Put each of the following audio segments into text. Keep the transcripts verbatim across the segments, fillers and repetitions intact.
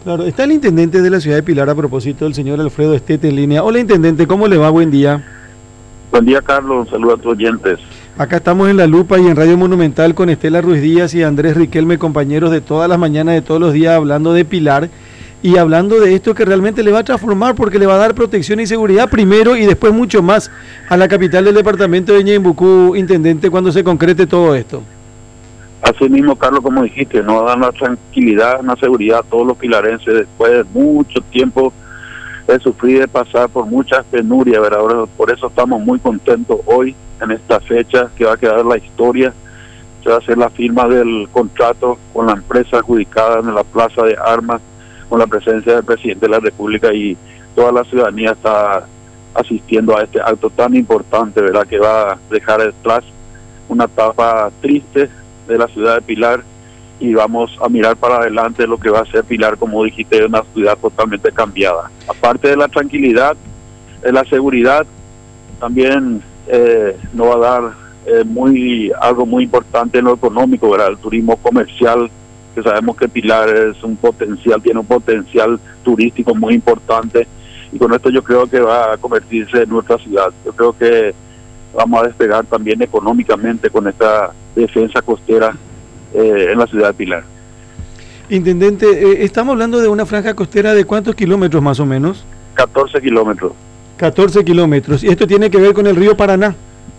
Claro, está el intendente de la ciudad de Pilar a propósito, el señor Alfredo Estete en línea. Hola intendente, ¿cómo le va? Buen día. Buen día, Carlos, un saludo a tus oyentes. Acá estamos en La Lupa y en Radio Monumental con Estela Ruiz Díaz y Andrés Riquelme, compañeros de todas las mañanas, de todos los días, hablando de Pilar y hablando de esto que realmente le va a transformar porque le va a dar protección y seguridad primero y después mucho más a la capital del departamento de Ñembucú, intendente, cuando se concrete todo esto. Así mismo, Carlos, como dijiste, nos dan la tranquilidad, la seguridad a todos los pilarenses después de mucho tiempo de sufrir, de pasar por muchas penurias, ¿verdad? Por eso estamos muy contentos hoy en esta fecha que va a quedar la historia. Se va a hacer la firma del contrato con la empresa adjudicada en la Plaza de Armas, con la presencia del presidente de la República, y toda la ciudadanía está asistiendo a este acto tan importante, ¿verdad? Que va a dejar atrás una etapa triste de la ciudad de Pilar y vamos a mirar para adelante lo que va a ser Pilar, como dijiste, una ciudad totalmente cambiada. Aparte de la tranquilidad, de la seguridad, también eh, nos va a dar eh, muy algo muy importante en lo económico, ¿verdad? El turismo comercial, que sabemos que Pilar es un potencial, tiene un potencial turístico muy importante, y con esto yo creo que va a convertirse en nuestra ciudad. Yo creo que vamos a despegar también económicamente con esta defensa costera eh, en la ciudad de Pilar. Intendente, eh, estamos hablando de una franja costera de ¿cuántos kilómetros más o menos? catorce kilómetros. catorce kilómetros. ¿Y esto tiene que ver con el río Paraná?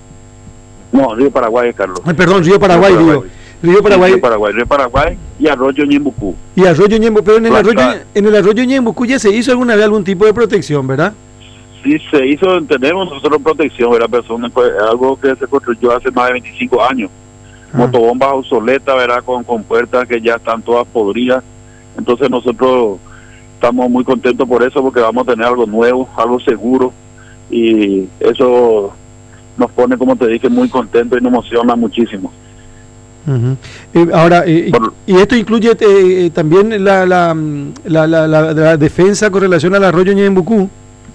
No, Río Paraguay, Carlos. Ay, perdón, Río Paraguay, Río digo. Río Paraguay. Río Paraguay, Río Paraguay y Arroyo Ñembucú. Y Arroyo Ñembucú, pero en el Blanca. arroyo, en el arroyo Ñembucú ya se hizo alguna vez algún tipo de protección, ¿verdad? Sí, se hizo, tenemos nosotros protección, ¿verdad? Pero son, pues, algo que se construyó hace más de veinticinco años. Ah. Motobombas obsoletas, ¿verdad? Con, con puertas que ya están todas podridas. Entonces nosotros estamos muy contentos por eso, porque vamos a tener algo nuevo, algo seguro, y eso nos pone, como te dije, muy contentos y nos emociona muchísimo. Uh-huh. eh, ahora, eh, por, y esto incluye eh, también la la, la, la, la, la defensa con relación al arroyo Ñembucú.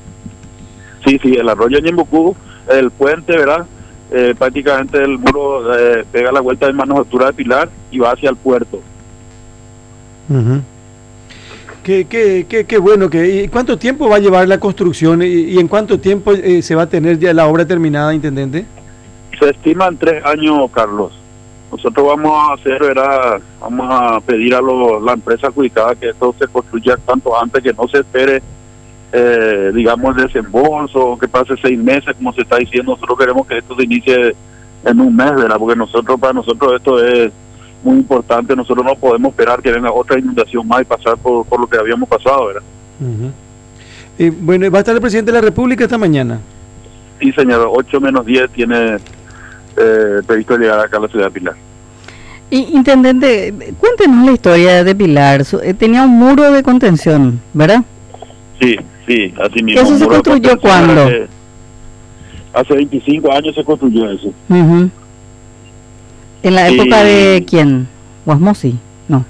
Sí, sí, el arroyo Ñembucú, el puente, ¿verdad? Eh, prácticamente el muro eh, pega la vuelta de manufactura de Pilar y va hacia el puerto. Uh-huh. Qué, qué, qué, qué bueno. Que, ¿y cuánto tiempo va a llevar la construcción y, y en cuánto tiempo eh, se va a tener ya la obra terminada, intendente? Se estiman tres años, Carlos. Nosotros vamos a hacer, ¿verdad? Vamos a pedir a lo, la empresa adjudicada que esto se construya cuanto antes, que no se espere Eh, digamos, el desembolso, que pase seis meses, como se está diciendo. Nosotros queremos que esto se inicie en un mes, ¿verdad? Porque nosotros, para nosotros esto es muy importante. Nosotros no podemos esperar que venga otra inundación más y pasar por, por lo que habíamos pasado, ¿verdad? Uh-huh. eh, bueno, ¿va a estar el presidente de la República esta mañana? Sí, señor, ocho menos diez tiene eh, previsto llegar acá a la ciudad de Pilar. Y, intendente, cuéntenos la historia de Pilar. Tenía un muro de contención, ¿verdad? Sí, sí, así mismo. ¿Eso se construyó cuándo? Hace veinticinco años se construyó eso. Uh-huh. ¿En la época y... de quién? ¿Guasmosi? No.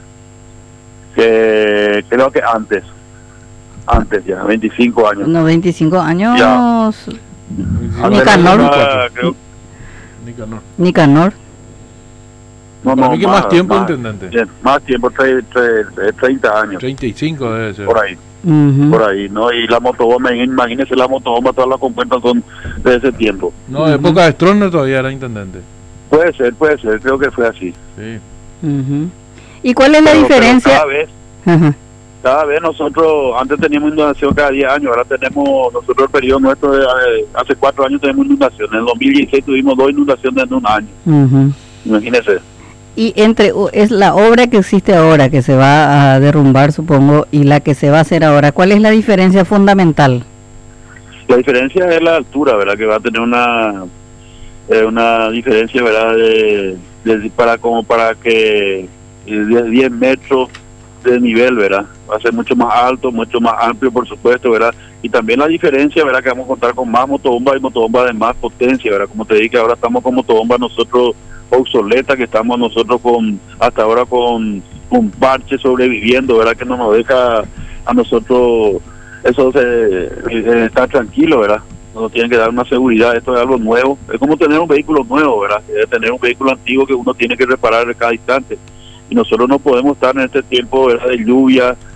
Que, creo que antes. Antes ya, veinticinco años. No, veinticinco años. Ya. Nicanor. Una, creo... Nicanor. Nicanor. No, no, más, más tiempo, más, intendente. Bien, más tiempo, tre, tre, treinta años. treinta y cinco debe ser. Por ahí. Uh-huh. Por ahí, ¿no? Y la motobomba, imagínese la motobomba, todas las compuertas son de ese tiempo. No, uh-huh. época de Stroessner todavía era intendente. Puede ser, puede ser, creo que fue así. Sí. Uh-huh. ¿Y cuál es la pero, diferencia? Pero cada vez, uh-huh. cada vez nosotros, antes teníamos inundación cada diez años, ahora tenemos, nosotros el periodo nuestro, de, hace cuatro años tenemos inundación. En el dos mil dieciséis tuvimos dos inundaciones en un año. Uh-huh. Imagínese. Y entre es la obra que existe ahora, que se va a derrumbar, supongo, y la que se va a hacer ahora, ¿cuál es la diferencia fundamental? La diferencia es la altura, ¿verdad? Que va a tener una eh, una diferencia, ¿verdad? De, de para como para que de diez metros de nivel, ¿verdad? Va a ser mucho más alto, mucho más amplio, por supuesto, ¿verdad? Y también la diferencia, ¿verdad? Que vamos a contar con más motobombas y motobombas de más potencia, ¿verdad? Como te dije, ahora estamos con motobombas nosotros obsoleta, que estamos nosotros con hasta ahora con un parche sobreviviendo, ¿verdad? Que no nos deja a nosotros eso se, eh, estar tranquilo, ¿verdad? Nos tienen que dar una seguridad. Esto es algo nuevo, es como tener un vehículo nuevo, ¿verdad? Es tener un vehículo antiguo que uno tiene que reparar cada instante, y nosotros no podemos estar en este tiempo, ¿verdad?, de lluvia,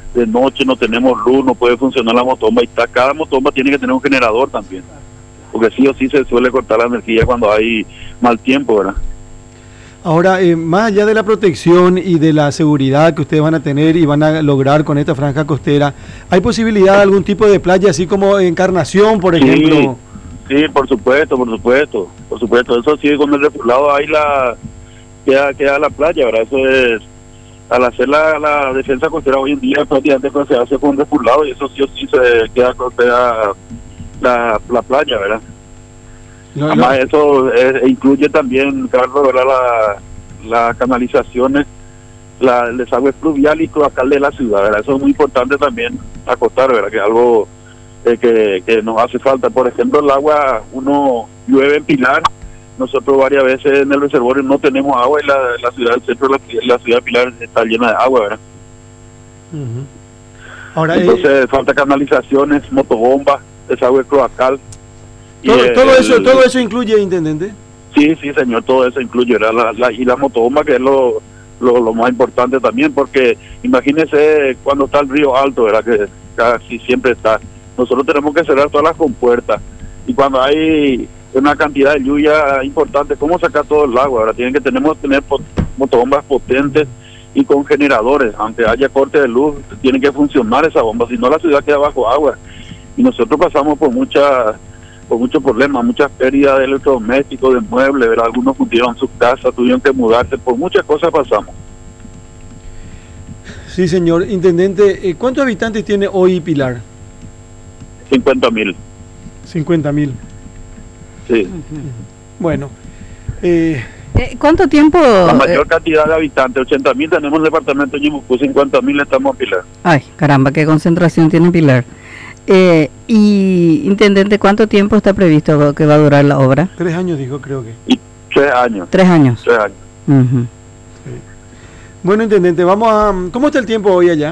de noche no tenemos luz, no puede funcionar la motomba, y está, cada motomba tiene que tener un generador también, porque sí o sí se suele cortar la energía cuando hay mal tiempo, ¿verdad? Ahora, eh, más allá de la protección y de la seguridad que ustedes van a tener y van a lograr con esta franja costera, ¿hay posibilidad de algún tipo de playa, así como Encarnación, por ejemplo? Sí, sí, por supuesto, por supuesto, por supuesto. Eso sí, con el refulado ahí la queda, queda la playa, ¿verdad? Eso es, al hacer la, la defensa costera hoy en día prácticamente pues, se hace con refulado, y eso sí o sí se queda, queda la, la playa, ¿verdad? No, Además no. eso eh, incluye también, Carlos, ¿verdad? La, las canalizaciones, la, el desagüe pluvial y cloacal de la ciudad, ¿verdad? Eso es muy importante también acotar, ¿verdad? Que es algo eh, que, que nos hace falta. Por ejemplo, el agua, uno llueve en Pilar, nosotros varias veces en el reservorio no tenemos agua, y la, la ciudad del centro, la, la ciudad de Pilar está llena de agua, ¿verdad? Uh-huh. Ahora, Entonces eh, falta canalizaciones, motobombas, desagüe cloacal. todo, Y, todo el, eso, todo eso incluye, intendente. Sí, sí, señor, todo eso incluye, ¿verdad? La, la, y la motobomba, que es lo, lo, lo más importante también, porque imagínese cuando está el río alto, ¿verdad? Que casi siempre está. Nosotros tenemos que cerrar todas las compuertas, y cuando hay una cantidad de lluvia importante, ¿cómo sacar todo el agua? Ahora tienen que tenemos que tener pot, motobombas potentes y con generadores, aunque haya corte de luz, tienen que funcionar esa bomba, si no la ciudad queda bajo agua. Y nosotros pasamos por muchas por muchos problemas, muchas pérdidas de electrodomésticos, de muebles, ¿verdad? Algunos fundieron sus casas, tuvieron que mudarse, por muchas cosas pasamos. Sí, señor. Intendente, ¿cuántos habitantes tiene hoy Pilar? cincuenta mil. cincuenta mil. Sí. Bueno. Eh, Eh, ¿Cuánto tiempo? La mayor eh, cantidad de habitantes, ochenta mil tenemos en el departamento de Ñemucú, cincuenta mil estamos a Pilar. Ay, caramba, qué concentración tiene Pilar. Eh, y, intendente, ¿cuánto tiempo está previsto que va a durar la obra? tres años, dijo, creo que. Y tres años. Tres años. Tres años. Uh-huh. Sí. Bueno, intendente, vamos a... ¿Cómo está el tiempo hoy allá?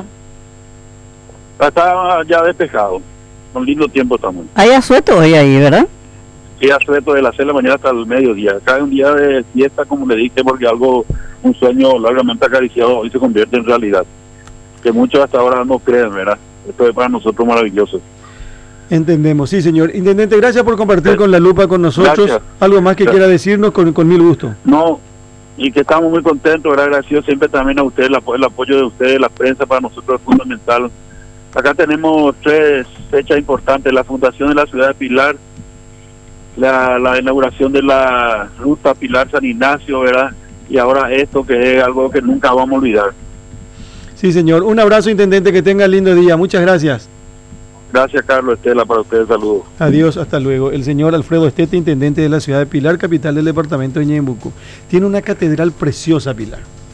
Está ya despejado. Un lindo tiempo estamos. Hay asueto hoy ahí, ¿verdad? Sí, asueto de las seis de la mañana hasta el mediodía. Acá es un día de fiesta, como le dije, porque algo, un sueño largamente acariciado hoy se convierte en realidad. Que muchos hasta ahora no creen, ¿verdad? Esto es para nosotros maravilloso. Entendemos, sí, señor. Intendente, gracias por compartir Sí. con la lupa con nosotros. Gracias. Algo más que Gracias. quiera decirnos, con, con mil gusto. No, y que estamos muy contentos, ¿verdad? Agradecidos siempre también a ustedes, el, apo el apoyo de ustedes, la prensa para nosotros es fundamental. Acá tenemos tres fechas importantes: la fundación de la ciudad de Pilar, la, la inauguración de la ruta Pilar-San Ignacio, ¿verdad? Y ahora esto, que es algo que nunca vamos a olvidar. Sí, señor. Un abrazo, intendente, que tenga lindo día. Muchas gracias. Gracias, Carlos, Estela, para ustedes, saludos. Adiós, hasta luego. El señor Alfredo Estete, intendente de la ciudad de Pilar, capital del departamento de Ñeembucú. Tiene una catedral preciosa, Pilar.